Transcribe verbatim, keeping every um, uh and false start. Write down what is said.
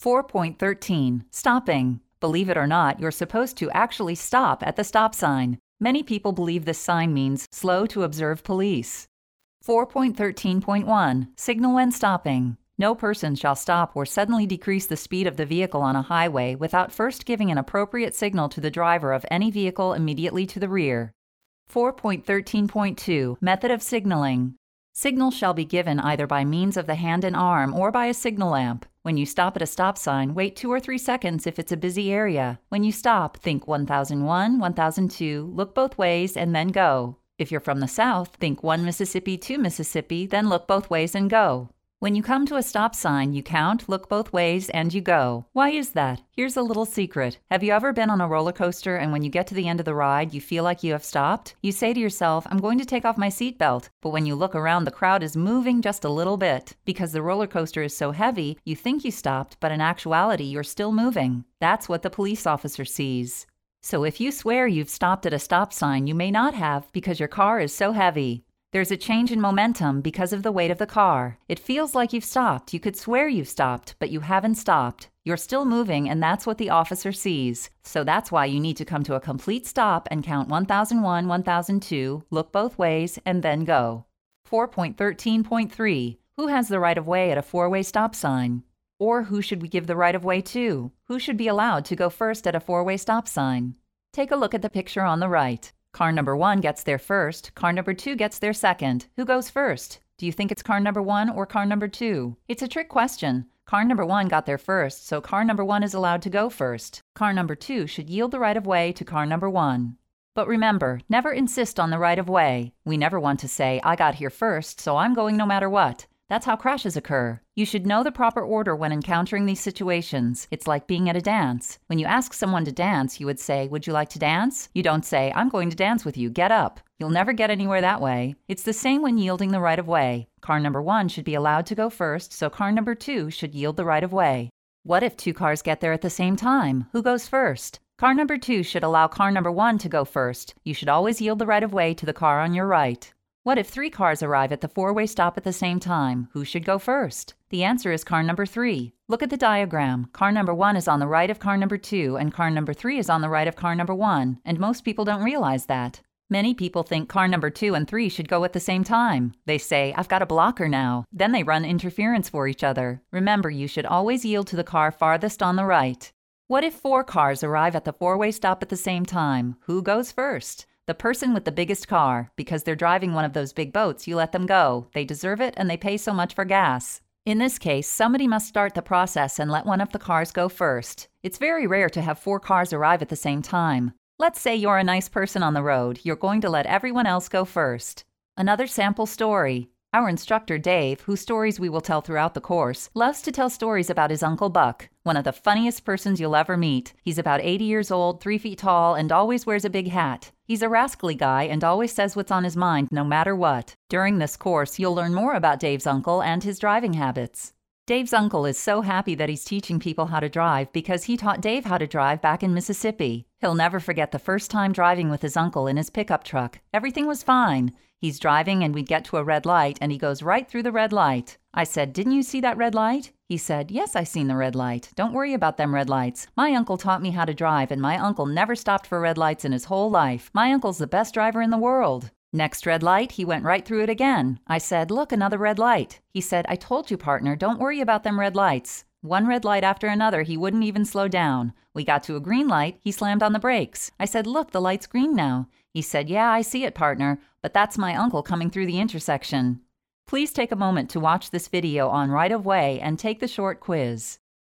four point thirteen. Stopping. Believe it or not, you're supposed to actually stop at the stop sign. Many people believe this sign means slow to observe police. four point thirteen point one. Signal when stopping. No person shall stop or suddenly decrease the speed of the vehicle on a highway without first giving an appropriate signal to the driver of any vehicle immediately to the rear. four point thirteen point two. Method of signaling. Signal shall be given either by means of the hand and arm or by a signal lamp. When you stop at a stop sign, wait two or three seconds if it's a busy area. When you stop, think one thousand one, one thousand two, look both ways, and then go. If you're from the South, think one Mississippi, two Mississippi, then look both ways and go. When you come to a stop sign, you count, look both ways, and you go. Why is that? Here's a little secret. Have you ever been on a roller coaster and when you get to the end of the ride, you feel like you have stopped? You say to yourself, I'm going to take off my seatbelt. But when you look around, the crowd is moving just a little bit. Because the roller coaster is so heavy, you think you stopped, but in actuality, you're still moving. That's what the police officer sees. So if you swear you've stopped at a stop sign, you may not have because your car is so heavy. There's a change in momentum because of the weight of the car. It feels like you've stopped. You could swear you've stopped, but you haven't stopped. You're still moving, and that's what the officer sees. So that's why you need to come to a complete stop and count one thousand one, one thousand two, look both ways, and then go. four point thirteen point three. Who has the right of way at a four-way stop sign? Or who should we give the right of way to? Who should be allowed to go first at a four-way stop sign? Take a look at the picture on the right. Car number one gets there first. Car number two gets there second. Who goes first? Do you think it's car number one or car number two? It's a trick question. Car number one got there first, so car number one is allowed to go first. Car number two should yield the right of way to car number one. But remember, never insist on the right of way. We never want to say, I got here first, so I'm going no matter what. That's how crashes occur. You should know the proper order when encountering these situations. It's like being at a dance. When you ask someone to dance, you would say, would you like to dance? You don't say, I'm going to dance with you, get up. You'll never get anywhere that way. It's the same when yielding the right of way. Car number one should be allowed to go first, so car number two should yield the right of way. What if two cars get there at the same time? Who goes first? Car number two should allow car number one to go first. You should always yield the right of way to the car on your right. What if three cars arrive at the four-way stop at the same time? Who should go first? The answer is car number three. Look at the diagram. Car number one is on the right of car number two, and car number three is on the right of car number one, and most people don't realize that. Many people think car number two and three should go at the same time. They say, I've got a blocker now. Then they run interference for each other. Remember, you should always yield to the car farthest on the right. What if four cars arrive at the four-way stop at the same time? Who goes first? The person with the biggest car. Because they're driving one of those big boats, you let them go. They deserve it and they pay so much for gas. In this case, somebody must start the process and let one of the cars go first. It's very rare to have four cars arrive at the same time. Let's say you're a nice person on the road. You're going to let everyone else go first. Another sample story. Our instructor, Dave, whose stories we will tell throughout the course, loves to tell stories about his Uncle Buck, one of the funniest persons you'll ever meet. He's about eighty years old, three feet tall, and always wears a big hat. He's a rascally guy and always says what's on his mind no matter what. During this course, you'll learn more about Dave's uncle and his driving habits. Dave's uncle is so happy that he's teaching people how to drive because he taught Dave how to drive back in Mississippi. He'll never forget the first time driving with his uncle in his pickup truck. Everything was fine. He's driving and we get to a red light and he goes right through the red light. I said, didn't you see that red light? He said, yes, I seen the red light. Don't worry about them red lights. My uncle taught me how to drive and my uncle never stopped for red lights in his whole life. My uncle's the best driver in the world. Next red light, he went right through it again. I said, look, another red light. He said, I told you, partner, don't worry about them red lights. One red light after another, he wouldn't even slow down. We got to a green light, he slammed on the brakes. I said, look, the light's green now. He said, yeah, I see it, partner, but that's my uncle coming through the intersection. Please take a moment to watch this video on right of way and take the short quiz.